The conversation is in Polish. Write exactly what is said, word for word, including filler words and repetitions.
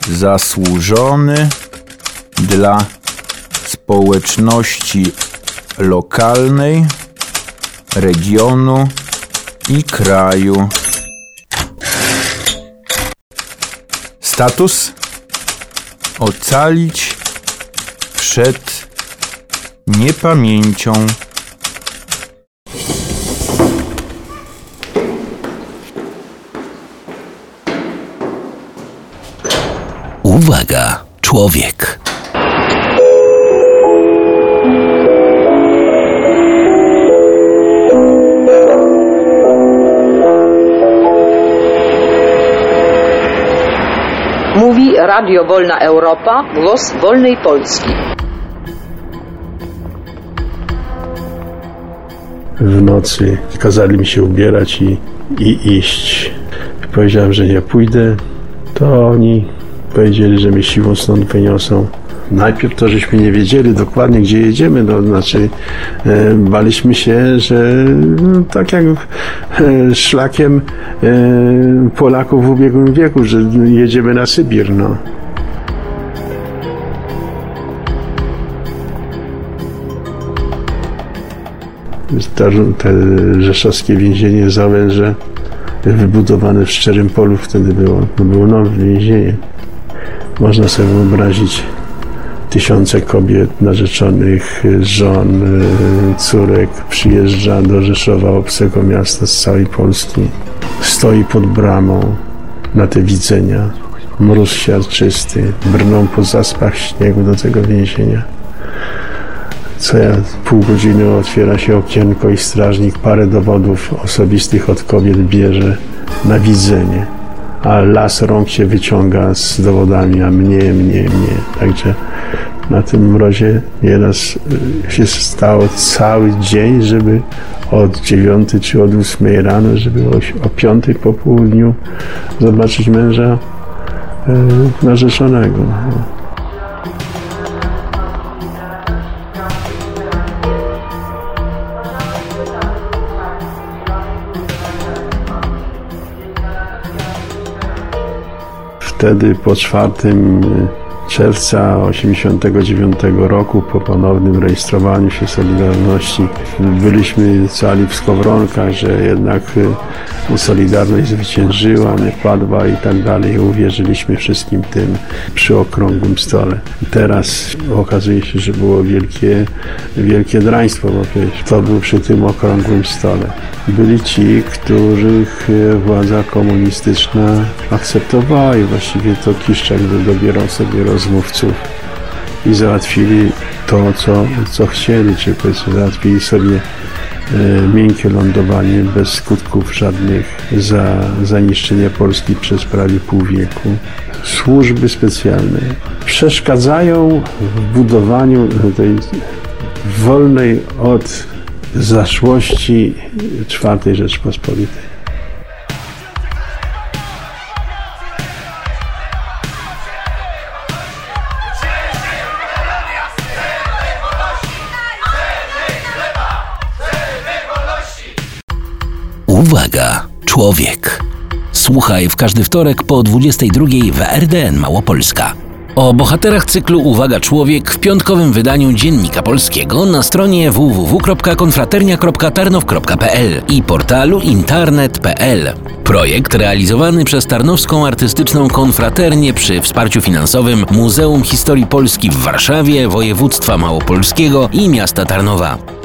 zasłużony dla społeczności lokalnej, regionu i kraju. Status: ocalić przed niepamięcią. Uwaga, człowiek. Mówi Radio Wolna Europa, głos wolnej Polski. W nocy kazali mi się ubierać i, i iść. Powiedziałem, że nie pójdę, to oni powiedzieli, że mnie siłą stąd wyniosą. Najpierw to żeśmy nie wiedzieli dokładnie, gdzie jedziemy, no, znaczy e, baliśmy się, że no, tak jak e, szlakiem e, Polaków w ubiegłym wieku, że jedziemy na Sybir, no. Te, te rzeszowskie więzienie Załęże wybudowane w Szczerym Polu wtedy było, no było nowe więzienie. Można sobie wyobrazić tysiące kobiet, narzeczonych, żon, córek przyjeżdża do Rzeszowa, obcego miasta z całej Polski. Stoi pod bramą na te widzenia. Mróz siarczysty, brną po zaspach śniegu do tego więzienia. Co ja pół godziny otwiera się okienko i strażnik parę dowodów osobistych od kobiet bierze na widzenie. A las rąk się wyciąga z dowodami, a mnie, mnie, mnie. Także na tym mrozie nieraz się stało cały dzień, żeby od dziewiątej czy od ósmej rano, żeby o, o piątej po południu zobaczyć męża e, narzeczonego. Wtedy po czwartym czerwca osiemdziesiątego dziewiątego roku, po ponownym rejestrowaniu się Solidarności, byliśmy cali w skowronkach, że jednak Solidarność zwyciężyła, nie padła i tak dalej. Uwierzyliśmy wszystkim tym przy okrągłym stole. Teraz okazuje się, że było wielkie, wielkie draństwo, bo to był przy tym okrągłym stole. Byli ci, których władza komunistyczna akceptowała i właściwie to Kiszczak dobierał sobie rozmówców i załatwili to, co, co chcieli, czy powiedzmy załatwili sobie e, miękkie lądowanie bez skutków żadnych za zaniszczenie Polski przez prawie pół wieku. Służby specjalne przeszkadzają w budowaniu tej wolnej od zaszłości czwartej Rzeczpospolitej. Uwaga, człowiek. Słuchaj w każdy wtorek po dwudziestej drugiej w R D N Małopolska. O bohaterach cyklu Uwaga Człowiek w piątkowym wydaniu Dziennika Polskiego na stronie w w w kropka konfraternia kropka tarnow kropka p l i portalu internet kropka p l. Projekt realizowany przez Tarnowską Artystyczną Konfraternię przy wsparciu finansowym Muzeum Historii Polski w Warszawie, Województwa Małopolskiego i miasta Tarnowa.